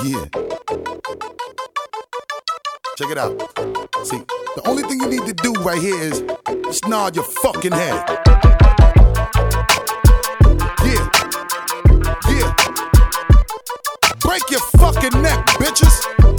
Yeah. Check it out. See, the only thing you need to do right here is just nod your fucking head. Yeah. Yeah. Break your fucking neck, bitches.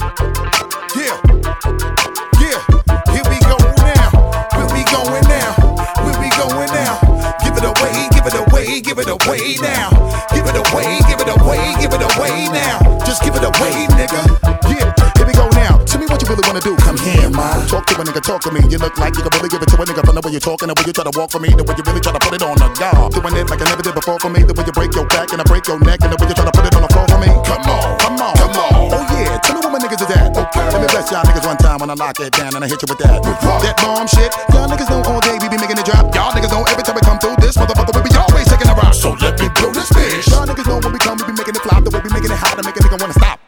Yeah. Yeah. Here we go now. Where we going now? Where we going now? Give it away, give it away, give it away now. Give it away, give it away, give it away now. Just give it away, nigga. Yeah. Here we go now. Tell me what you really wanna do. Come here, man. Talk to a nigga, talk to me. You look like you can really give it to a nigga from the way you're talking, the way you try to walk for me, the way you really try to put it on the guard. Doing it like I never did before for me, the way you break your back and I break your neck, and the way you try to put it on the floor for me. Come on, come on, come on. Oh yeah, tell me what my niggas is at. Okay. Let me bless y'all niggas one time when I lock it down and I hit you with that. That bomb shit. Y'all niggas know all day we be making it drop. Y'all niggas know every time we come through this motherfucker we be always taking a rock. So let me blow this bitch. Y'all niggas know when we come we be making it flop, the way we making it hot to make a nigga wanna stop.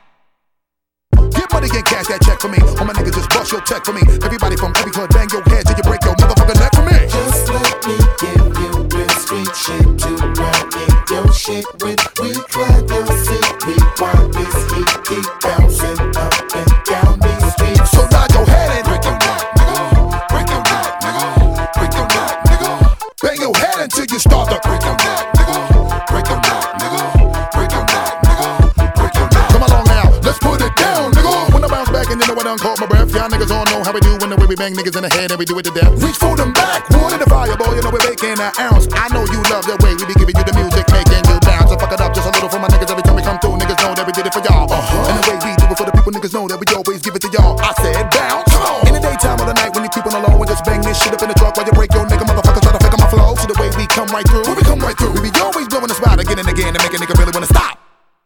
Get money and cash that check for me. All my niggas just bust your check for me. Everybody from every hood bang your head till you break your motherfucking neck for me. Just let me give you real street shit to run in your shit with. We clap your seat, we want this heat, keep bouncing up and down these streets. So nod your head and break your neck, nigga. Break your neck, nigga. Break your neck, nigga. Bang your head until you start to break your neck, nigga. Break your neck, nigga. Break your neck, nigga. Break your neck. Come along now, let's put it down, nigga. When I bounce back and you know I done caught my breath. Y'all niggas all know how we do when the way we bang niggas in the head and we do it to death. Reach for them back, wood in the fire, boy, you know we're making an ounce. I know you love the way we be giving you the music, making you bounce. So fuck it up just a little for my niggas every time we come through. Niggas know that we did it for y'all. And the way we do it for the people, niggas know that we always give it to y'all. I said bounce. In the daytime or the night when you keep on the low and just bang this shit up in the truck while you break your nigga motherfuckers try to fake on my flow. See the way we come right through. When we come right through, we be always blowing the spot again and again to make a nigga really wanna stop.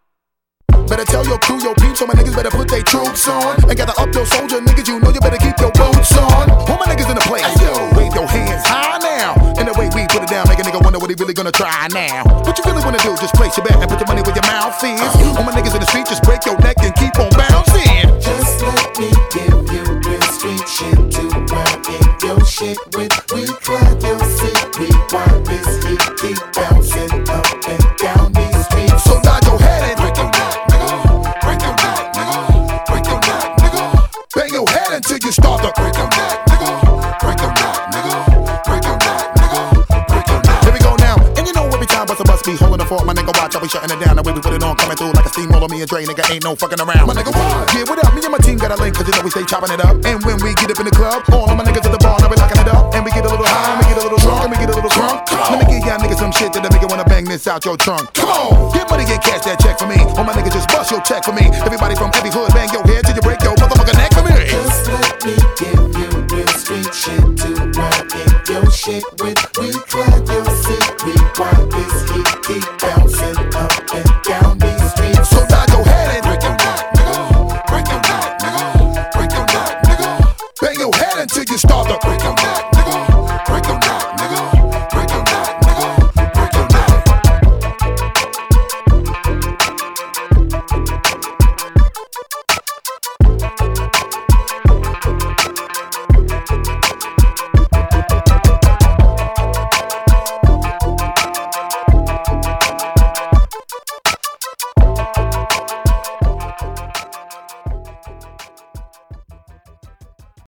Better tell your crew, your peeps, so my niggas better put their troops on. And gather up your soldier niggas, you know you better keep your boots on. All my niggas in the place, yo, wave your hands high now. And the way we put it down, make a nigga wonder what he really gonna try now. What you really wanna do, just place your bet and put your money where your mouth is. All my niggas in the street, just break your neck and keep on bouncing. Just let me give you real street shit to run in your shit with. We clap your seat, we want this heat, keep bouncing up and down these streets. So nod your head and break your neck, nigga. Break your neck, nigga. Break your neck, nigga. Bang your head until you start to break your neck, nigga. Break your neck, nigga. Break your neck, nigga. Break your neck. Here we go now. And you know every time bust a bus be holding the fort, my nigga watch, I be shutting it down. The way we put it on, coming through like a steamroller. Me and Dre, nigga, ain't no fucking around. My nigga, what? Yeah, what up? Me and my team got a link, cause you know we stay chopping it up. And when we get up in the club, all of my niggas at the bar, now we locking it up. And we get a little high, and we get a little drunk, and we get a little drunk. Let me give y'all niggas some shit that'll make you wanna bang this out your trunk. Come on, get money and cash that check for me. All my niggas just bust your check for me. Everybody from every hood, bang your head till you break your motherfucking neck for me. Just let me give you real street shit to run in your shit with. We clap your seat, we want this heat, keep down.